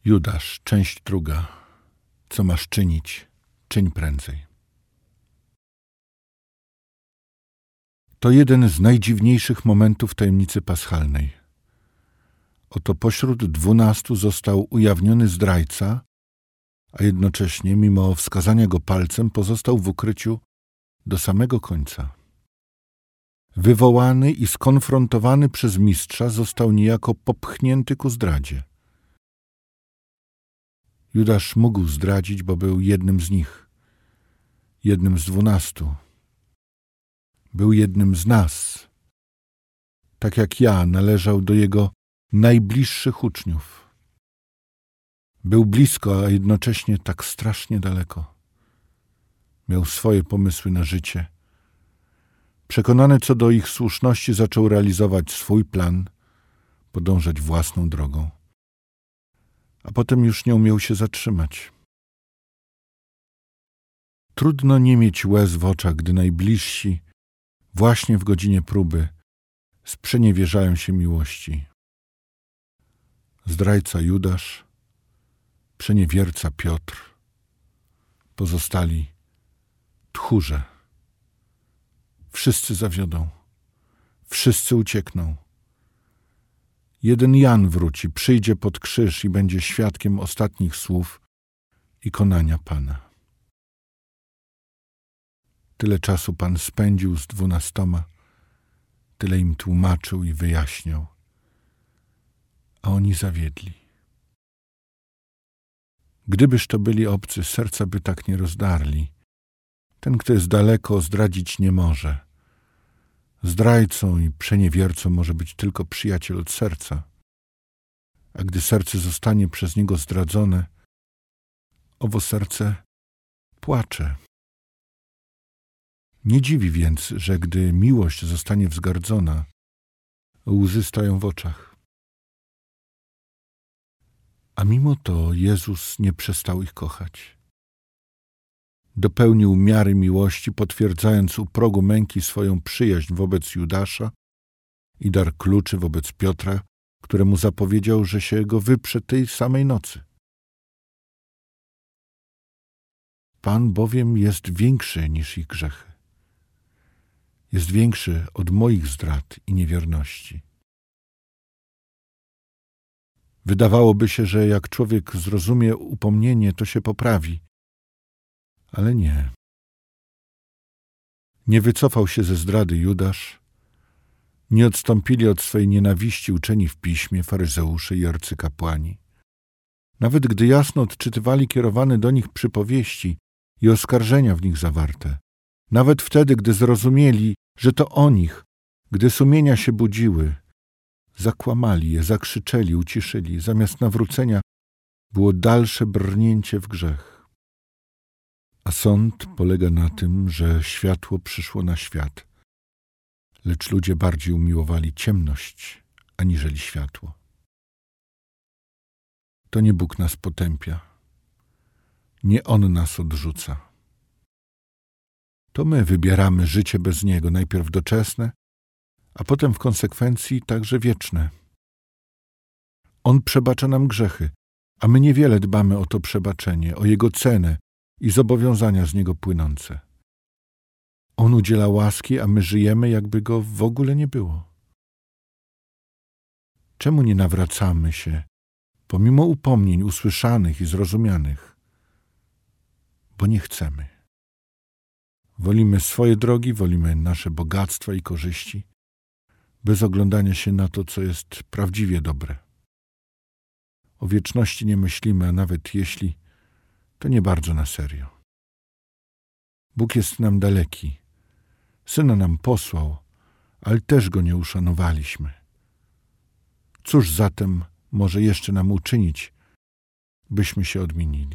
Judasz, część 2. Co masz czynić? Czyń prędzej. To jeden z najdziwniejszych momentów tajemnicy paschalnej. Oto pośród 12 został ujawniony zdrajca, a jednocześnie, mimo wskazania go palcem, pozostał w ukryciu do samego końca. Wywołany i skonfrontowany przez mistrza, został niejako popchnięty ku zdradzie. Judasz mógł zdradzić, bo był jednym z nich, jednym z 12. Był jednym z nas. Tak jak ja, należał do jego najbliższych uczniów. Był blisko, a jednocześnie tak strasznie daleko. Miał swoje pomysły na życie. Przekonany co do ich słuszności, zaczął realizować swój plan, podążać własną drogą. A potem już nie umiał się zatrzymać. Trudno nie mieć łez w oczach, gdy najbliżsi, właśnie w godzinie próby, sprzeniewierzają się miłości. Zdrajca Judasz, przeniewierca Piotr, pozostali tchórze. Wszyscy zawiodą, wszyscy uciekną. Jeden Jan wróci, przyjdzie pod krzyż i będzie świadkiem ostatnich słów i konania Pana. Tyle czasu Pan spędził z 12, tyle im tłumaczył i wyjaśniał, a oni zawiedli. Gdybyż to byli obcy, serca by tak nie rozdarli. Ten, kto jest daleko, zdradzić nie może. Zdrajcą i przeniewiercą może być tylko przyjaciel od serca. A gdy serce zostanie przez niego zdradzone, owo serce płacze. Nie dziwi więc, że gdy miłość zostanie wzgardzona, łzy stają w oczach. A mimo to Jezus nie przestał ich kochać. Dopełnił miary miłości, potwierdzając u progu męki swoją przyjaźń wobec Judasza i dar kluczy wobec Piotra, któremu zapowiedział, że się go wyprze tej samej nocy. Pan bowiem jest większy niż ich grzechy. Jest większy od moich zdrad i niewierności. Wydawałoby się, że jak człowiek zrozumie upomnienie, to się poprawi. Ale nie. Nie wycofał się ze zdrady Judasz, nie odstąpili od swej nienawiści uczeni w piśmie, faryzeusze i arcykapłani. Nawet gdy jasno odczytywali kierowane do nich przypowieści i oskarżenia w nich zawarte, nawet wtedy, gdy zrozumieli, że to o nich, gdy sumienia się budziły, zakłamali je, zakrzyczeli, uciszyli. Zamiast nawrócenia było dalsze brnięcie w grzech. A sąd polega na tym, że światło przyszło na świat, lecz ludzie bardziej umiłowali ciemność, aniżeli światło. To nie Bóg nas potępia, nie On nas odrzuca. To my wybieramy życie bez Niego, najpierw doczesne, a potem w konsekwencji także wieczne. On przebacza nam grzechy, a my niewiele dbamy o to przebaczenie, o Jego cenę i zobowiązania z Niego płynące. On udziela łaski, a my żyjemy, jakby Go w ogóle nie było. Czemu nie nawracamy się, pomimo upomnień usłyszanych i zrozumianych? Bo nie chcemy. Wolimy swoje drogi, wolimy nasze bogactwa i korzyści, bez oglądania się na to, co jest prawdziwie dobre. O wieczności nie myślimy, a nawet jeśli, to nie bardzo na serio. Bóg jest nam daleki. Syna nam posłał, ale też Go nie uszanowaliśmy. Cóż zatem może jeszcze nam uczynić, byśmy się odmienili?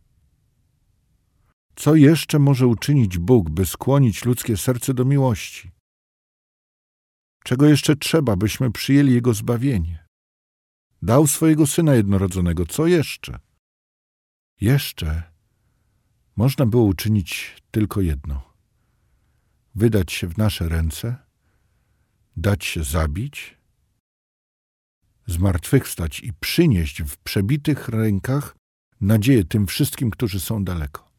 Co jeszcze może uczynić Bóg, by skłonić ludzkie serce do miłości? Czego jeszcze trzeba, byśmy przyjęli Jego zbawienie? Dał swojego Syna jednorodzonego. Co jeszcze? Jeszcze można było uczynić tylko jedno. Wydać się w nasze ręce, dać się zabić zmartwychwstać i przynieść w przebitych rękach nadzieję tym wszystkim, którzy są daleko.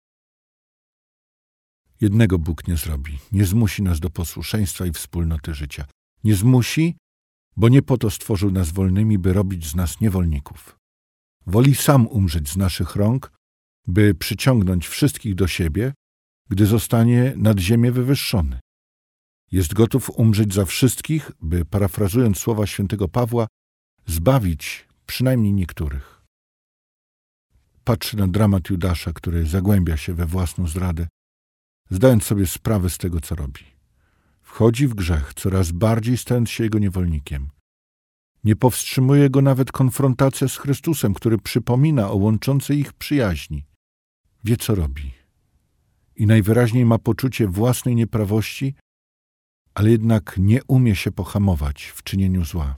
Jednego Bóg nie zrobi. Nie zmusi nas do posłuszeństwa i wspólnoty życia. Nie zmusi, bo nie po to stworzył nas wolnymi, by robić z nas niewolników. Woli sam umrzeć z naszych rąk, by przyciągnąć wszystkich do siebie, gdy zostanie nad ziemię wywyższony. Jest gotów umrzeć za wszystkich, by, parafrazując słowa świętego Pawła, zbawić przynajmniej niektórych. Patrzy na dramat Judasza, który zagłębia się we własną zdradę, zdając sobie sprawę z tego, co robi. Wchodzi w grzech, coraz bardziej stając się jego niewolnikiem. Nie powstrzymuje go nawet konfrontacja z Chrystusem, który przypomina o łączącej ich przyjaźni. Wie, co robi. I najwyraźniej ma poczucie własnej nieprawości, ale jednak nie umie się pohamować w czynieniu zła.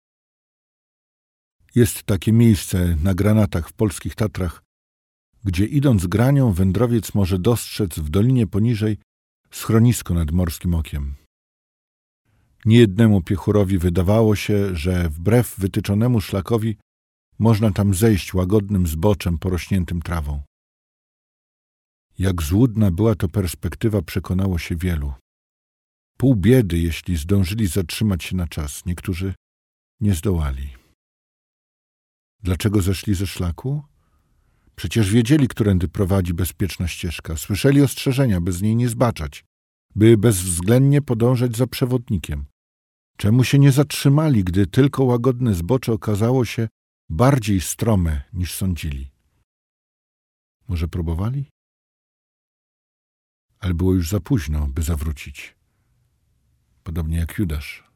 Jest takie miejsce na Granatach w polskich Tatrach, gdzie idąc granią wędrowiec może dostrzec w dolinie poniżej schronisko nad Morskim Okiem. Niejednemu piechurzowi wydawało się, że wbrew wytyczonemu szlakowi można tam zejść łagodnym zboczem porośniętym trawą. Jak złudna była to perspektywa, przekonało się wielu. Pół biedy, jeśli zdążyli zatrzymać się na czas. Niektórzy nie zdołali. Dlaczego zeszli ze szlaku? Przecież wiedzieli, którędy prowadzi bezpieczna ścieżka. Słyszeli ostrzeżenia, by z niej nie zbaczać, by bezwzględnie podążać za przewodnikiem. Czemu się nie zatrzymali, gdy tylko łagodne zbocze okazało się bardziej strome niż sądzili? Może próbowali? Ale było już za późno, by zawrócić. Podobnie jak Judasz.